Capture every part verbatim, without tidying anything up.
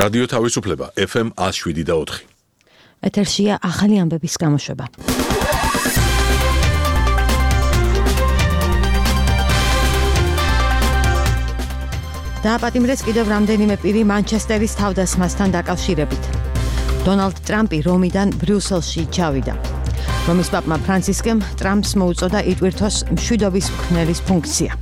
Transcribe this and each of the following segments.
რადიო თავისუფლება ეფ ემ one oh seven და four. ეთერშია ახალი ამბების გამოშვება. დააპატიმრეს კიდევ რამდენიმე პირი მანჩესტერის თავდასხმასთან დაკავშირებით. დონალდ ტრამპი რომიდან ბრიუსელში ჩავიდა. რომის პაპმა ფრანცისკემ ტრამპს მოუწოდა იტვირთოს მშვიდობის მქნელის ფუნქცია.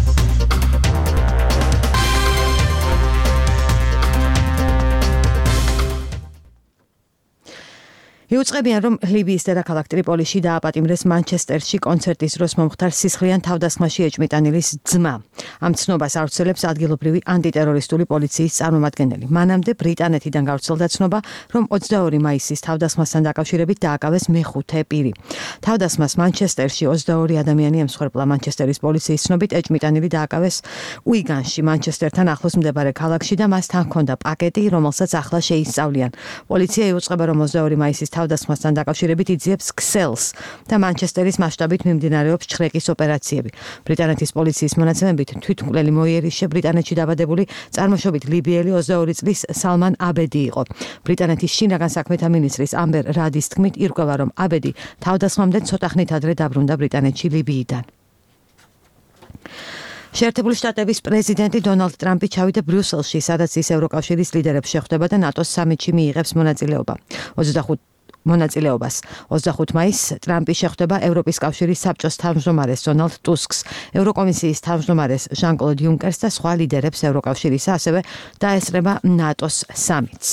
იუწყებიან, რომ ლიბიის დედაქალაქ ტრიპოლიში დააპატიმრეს მანჩესტერში კონცერტის დროს მომხდარ სისხლიან თავდასხმაში ეჭმიტანილის ძმა. ამ ცნობას ავრცელებს ადგილობრივი ანტიტერორისტული პოლიციის წარმომადგენელი. მანამდე ბრიტანეთიდან გავრცელდა ცნობა, რომ ოცდაორი მაისის თავდასხმასთან დაკავშირებით დააკავეს მეხუთე პირი. თავდასხმას მანჩესტერში ოცდაორი ადამიანი ემსხვერპლა. მანჩესტერის პოლიციის ცნობით ეჭმიტანილი დააკავეს უიგანში, მანჩესტერთან ახლოს მდებარე ქალაქში და მას თან ჰქონდა პაკეტი, რომელსაც ახლა შეისწავლიან. პოლიცია იუწყება, რომ ოცდაორი მაისის თავდასხმასთან დაკავშირებით იძიებს ქსელს და მანჩესტერის მასშტაბით მიმდინარეობს ჩხრეკის ოპერაციები. ბრიტანეთის პოლიციის მონაცემებით თვითმკვლელი მოიერიშე ბრიტანეთში დაბადებული წარმოშობით ლიბიელი ოცდაორი წლის სალმან აბედი იყო. ბრიტანეთის შინაგან საქმეთა მინისტრის ამბერ რადის თქმით, ირკვევა, რომ აბედი თავდასხმამდე ცოტა ხნით ადრე დაბრუნდა ბრიტანეთში ლიბიიდან. შეერთებული შტატების პრეზიდენტი დონალდ ტრამპი ჩავიდა ბრიუსელში, სადაც ის ევროკავშირის ლიდერებს შეხვდება და ნატოს სამიტში მიიღებს მონაწილეობა. ოცდახუთ მონაწილეობას. ოცდახუთი მაისს ტრამპი შეხვდება ევროპის კავშირის საბჭოს თავმჯდომარეს დონალდ ტუსკს, ევროკომისიის თავმჯდომარეს ჟან-კლოდ იუნკერს და სხვა ლიდერებს ევროკავშირისა, ასევე დაესწრება ნატოს სამიტს.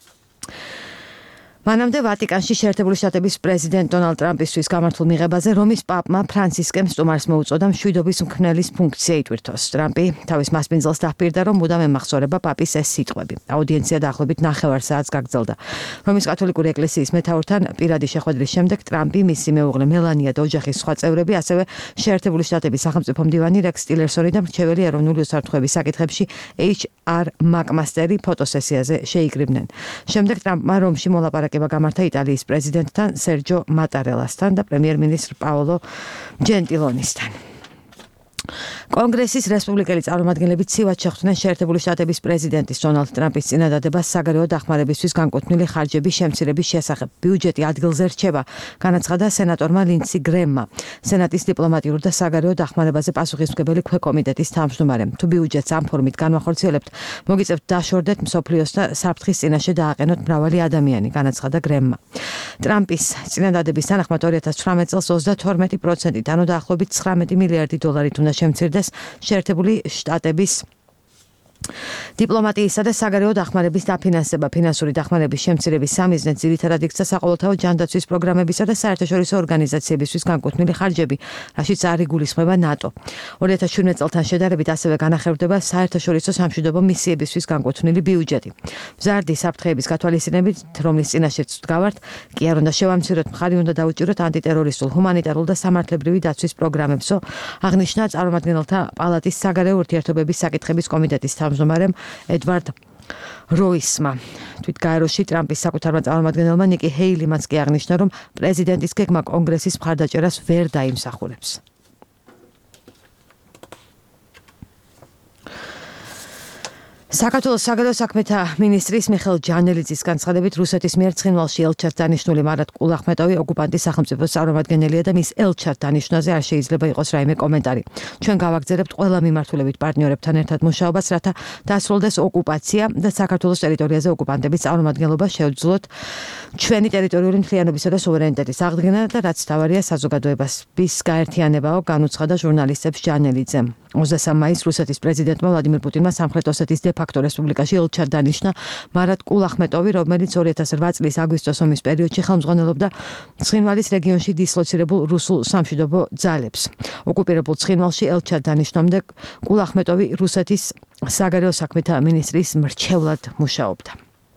მანამდე ვატიკანში შეერთებული შტატების პრეზიდენტ დონალდ ტრამპისთვის გამართულ მიღებაზე რომის პაპმა ფრანცისკემ სტუმარს მოუწოდა მშვიდობის მქნელის ფუნქცია იტვირთოს. ტრამპი თავის მასპინძელს დაჰპირდა, რომ მუდამ ემახსოვრება პაპის ეს სიტყვები. აუდიენცია დაახლოებით ნახევარ საათს გაგრძელდა. რომის კათოლიკური ეკლესიის მეთაურთან პირადი შეხვედრის შემდეგ ტრამპი, მისი მეუღლე მელანია და ოჯახის სხვა წევრები, ასევე შეერთებული შტატების სახელმწიფო მდივანი რექს ტილერსონი და მრჩეველი ეროვნული უსაფრთხოების საკითხებში ეიჩ არ მაკმასტერი ფოტოსესიაზე შეიკრიბნენ. შემდეგ ტრამპმა რომში მოლაპარაკება გამართა იტალიის პრეზიდენტთან სერჯო მატარელასთან და პრემიერ-მინისტრ პაოლო ჯენტილონისთან. კონგრესის რესპუბლიკელი წარმომადგენლები ცივად შეხვდნენ შეერთებული შტატების პრეზიდენტის დონალდ ტრამპის წინადადებას საგარეო დახმარებისთვის განკუთვნილი ხარჯების შემცირების შესახებ. ბიუჯეტი ადგილზე რჩება, განაცხადა სენატორმა ლინდსი გრემმა, სენატის დიპლომატიურ და საგარეო დახმარებაზე პასუხისმგებელი ქვეკომიტეტის თავმჯდომარემ. თუ ბიუჯეტს ამ ფორმით განვახორციელებთ, მოგიწევთ დაშორდეთ მსოფლიოს და საფრთხის წინაშე დააყენოთ მრავალი ადამიანი, განაცხადა გრემმა. ტრამპის წინადადების თანახმად ორი ათას ცხრამეტ წელს ოცდათორმეტი პროცენტით, ანუ დაახლოებით ცხრამეტი მილიარდი დოლარით უნდა შემცირდეს შეერთებული შტატების დიპლომატიისა და საგარეო დახმარების დაფინანსება. ფინანსური დახმარების შემცირების სამიზნე ძირითადად იქცა საყოველთაო ჯანდაცვის პროგრამებისა და საერთაშორისო ორგანიზაციებისთვის განკუთვნილი ხარჯები, რაშიც არ იგულისხმება ნატო. ორი ათას შვიდმეტ წელთან შედარებით ასევე განახერხდება საერთაშორისო სამშვიდობო მისიებისთვის განკუთვნილი ბიუჯეტი. მზარდი საფრთხეების გათვალისწინებით, რომლის წინაშეც ვდგავართ, კი არ უნდა შევამციროთ, მხარი უნდა დაუჭიროთ ანტიტერორისტულ, ჰუმანიტარულ და სამართლებრივი დაცვის პროგრამებსო, აღნიშნა წარმომადგენელთა პალატის საგარეო ურთიერთობების საკითხების კომიტეტის თავმჯდომარემ ედვარდ როისმა. თვითგაეროში ტრამპის საკუთარმა წარმომადგენელმა ნიკი ჰეილიმაც კი აღნიშნა, რომ პრეზიდენტის გეგმა კონგრესის მხარდაჭერას ვერ დაიმსახურებს. საქართველოს საგარეო საქმეთა მინისტრის მიხეილ ჯანელიძის განცხადებით, რუსეთის მიერ ცხინვალში ელჩად დანიშნული მარატ კულახმეტოვი ოკუპანტის სახელმწიფოს წარმომადგენელია და მის ელჩად დანიშნვაზე არ შეიძლება იყოს რაიმე კომენტარი. ჩვენ გავაგზავნებთ ყველა მიმართულებით პარტნიორებთან ერთად მუშაობას, რათა დასრულდეს ოკუპაცია და საქართველოს ტერიტორიაზე ოკუპანტების წარმომადგენლობა შეუძლოთ ჩვენი ტერიტორიული მთლიანობისა და სუვერენიტეტის აღდგენა და რაც თავარია საზოგადოების გაერთიანებაო, განუცხადა ჟურნალისტებს ჯანელიძემ. ოცდასამი მაისს რუსეთის პრეზიდენტმა ვლადიმირ პუტინმა სამხრეთ ოსეთის დე-ფაქტო რესპუბლიკაში ელჩად დანიშნა მარატ კულახმეტოვი, რომელიც ორი ათას რვა წლის აგვისტოს ომის პერიოდში ხელმძღვანელობდა ცხინვალის რეგიონში დისლოცირებულ რუსულ სამშვიდობო ძალებს. ოკუპირებულ ცხინვალში ელჩად დანიშნვამდე კულახმეტოვი რუსეთის საგარეო საქმეთა მინისტრის მრჩევლად მუშაობდა.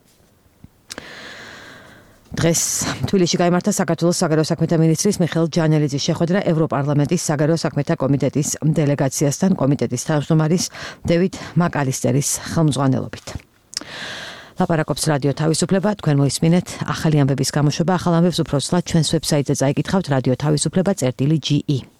დღეს თბილისში გაიმართა საქართველოს საგარეო საქმეთა მინისტრის მიხეილ ჯანელიძის შეხვედრა ევროპარლამენტის საგარეო საქმეთა კომიტეტის დელეგაციასთან, კომიტეტის თავმჯდომარის დევიდ მაკალისტერის ხელმძღვანელობით. ლაპარაკობს რადიო თავისუფლება, თქვენ მოისმინეთ ახალი ამბების გამოშვება. ახალ ამბებს უფრო ცლად ჩვენს ვებსაიტზე წაიკითხავთ რადიო თავისუფლება წერტილი ჯი ი.